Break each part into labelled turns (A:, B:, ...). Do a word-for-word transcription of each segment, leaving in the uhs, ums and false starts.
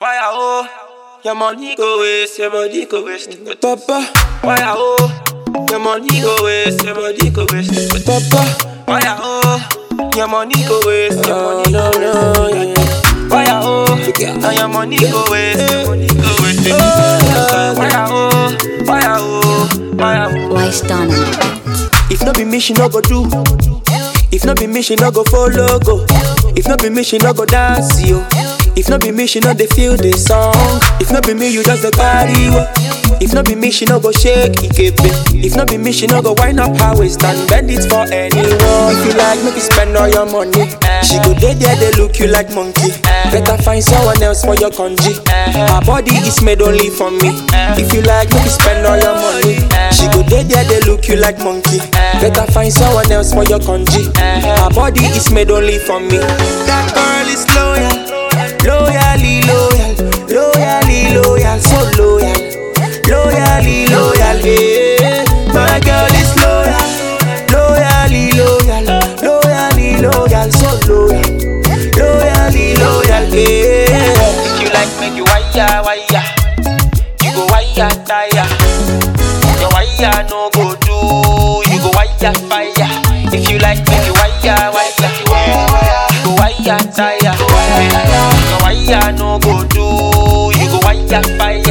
A: Why I oh? Your money go waste, your body go waste.
B: Papa,
A: why I oh? Your money go waste, your body go waste.
B: Papa,
A: why I oh? Your money go waste, your
B: oh,
A: money
B: no,
A: go
B: no,
A: waste.
B: yeah.
A: Why I oh? And your money go waste, your money go waste. Why I oh? Why I oh? Why I oh?
C: Why stand?
B: If not be me, she no go do. If not be me, she no go follow go. If not be me, she no go dance yo. If not be me, she no dey feel the song. If not be me, you just the carry wo. If not be me, she no go shake ikepe. If not be me, she no go wind up her waist and bend it for anyone. If you like, make you spend all your money. She go dey there, they look you like monkey. Better find someone else for your congee. Her body is made only for me. If you like, make you spend all your money. She go dey there, they look you like monkey. Better find someone else for your congee. Her body is made only for me. That girl is loyal, loyally loyal, loyally loyal, so loyal, loyally loyal. Yeah, my girl is loyal, loyally loyal, loyally loyal, so loyal, loyally loyal. Yeah.
A: If you like, make you wire, wire. You go wire, tire. Your wire no go do. You go wire, fire. If you like, make you wire, wire. You go wire, tire. Your wire no go do. You go wire, fire.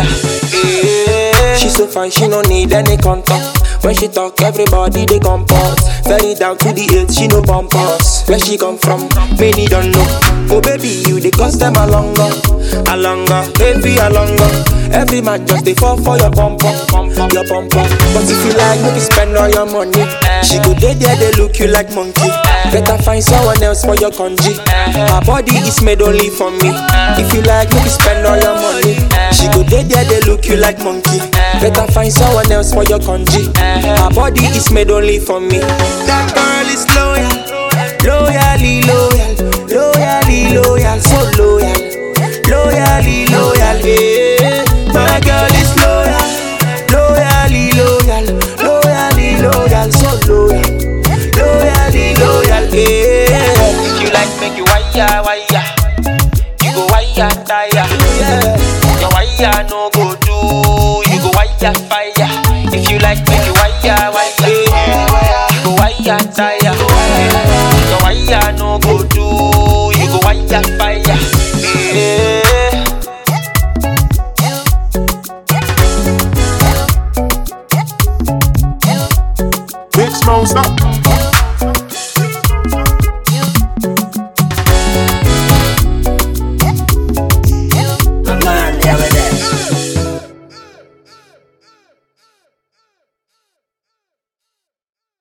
A: Yeah.
B: She so fine, she no need any contact. When she talk, everybody they comport. Very down to the earth, she no bump us. Where she come from, many don't know. Oh baby, you they cost them a longer, a longer, baby a longer. Every man just they fall for your bumper, your bumper. But if you like, make you spend all your money. She go there, there they look you like monkey. Better find someone else for your congee. Her body is made only for me. If you like, make you spend all your money. She go there, there they look you like monkey. Better find someone else for your congee. Her body is made only for me. That girl is loyal, loyally loyal, loyally loyal, so loyal, loyally loyal. Yeah, my girl is loyal, loyally loyal, loyally loyal, so loyal, loyally loyal. Yeah.
A: If you like, make you wire, wire. You go wire, tire. Your wire no go do. You go wire, fire. If you like, make you wire, wire. You go wire, tire. Your wire no go do. You go wire, fire. Yeah.
D: Big Smoke, stop.